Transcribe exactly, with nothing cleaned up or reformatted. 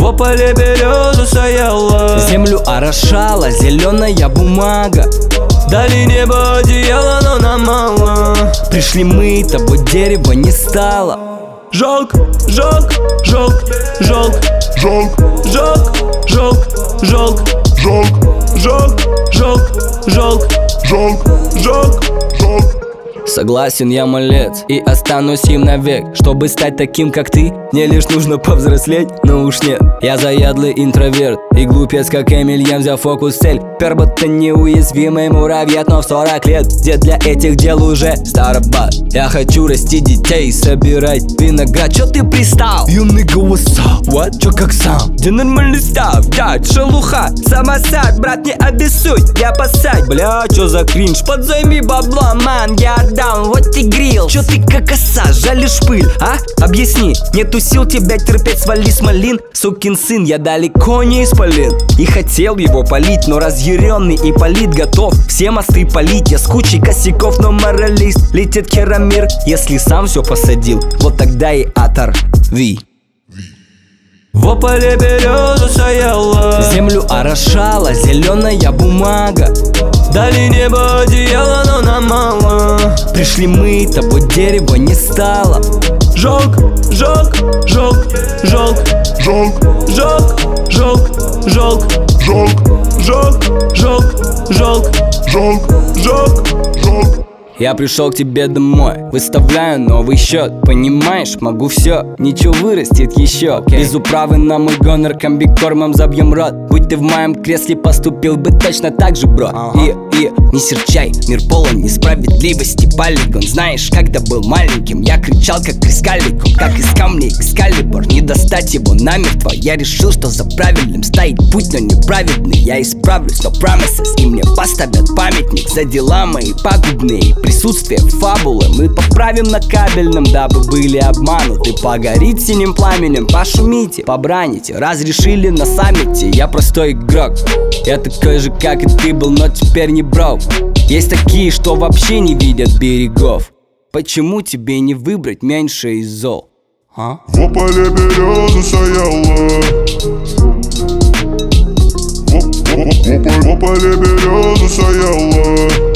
В поле береза стояла, землю орошала зеленая бумага. дали небо одеяло, но нам мало. Пришли мы, того дерева не стало. Жалко, жалко, жалко, жалко, жалко, жалко, жалко, жалко, жалко, жалко, жалко, жалко, жалко, жалко, жалко. Согласен, я малец и останусь им навек. Чтобы стать таким, как ты, мне лишь нужно повзрослеть, но уж нет. Я заядлый интроверт и глупец, как Эмильен, взял фокус цель. Пербота неуязвимый муравьед, но в сорок лет дед для этих дел уже старобат. Я хочу расти детей, собирать виноград. Чё ты пристал? You nigga, what's up? What? Чё как сам? Где нормальный став? Дядь, шелуха, самосад, брат, не обессудь, я посадь. Бля, чё за кринж? Подзайми бабла, ман, я отдам, вот ты грил. Чё ты как оса, жалишь пыль, а? Объясни, нету сил тебя терпеть, свали с малин. Сукин сын, я далеко не исполин. И хотел его полить, но разъяренный Ипполит готов все мосты полить. Я с кучей косяков, но моралист. Летит Керамир, если сам все посадил, вот тогда и оторви. В поле береза стояла, землю орошала зеленая бумага. дали небо одеяло, но нам мало. Пришли мы, того дерева не стало. Жалко, жалко, жалко, жалко, жалко, жалко, жалко, жалко, жалко, жалко, жалко, жалко, жалко, жалко, жалко. Я пришел к тебе домой, выставляю новый счет. Понимаешь, могу все, ничего вырастет еще. okay. Без управы на мой гонор комбикормом забьем рот. Будь ты в моем кресле, поступил бы точно так же, бро. uh-huh. И, и, не серчай, мир полон несправедливости. Полигон, знаешь, когда был маленьким, я кричал как крискаликом, как из камней экскалибур. Не достать его намертво, я решил, что за правильным стоит путь, но неправедный. Я исправлюсь, но promises, и мне поставят памятник за дела мои пагубные. Присутствие фабулы мы поправим на кабельном, дабы были обмануты. Погорит синим пламенем, пошумите, побраните. Разрешили на саммите, я простой игрок. Я такой же, как и ты был, но теперь не брок. Есть такие, что вообще не видят берегов. Почему тебе не выбрать меньше из зол? А? В поле береза стояла, в поле береза стояла.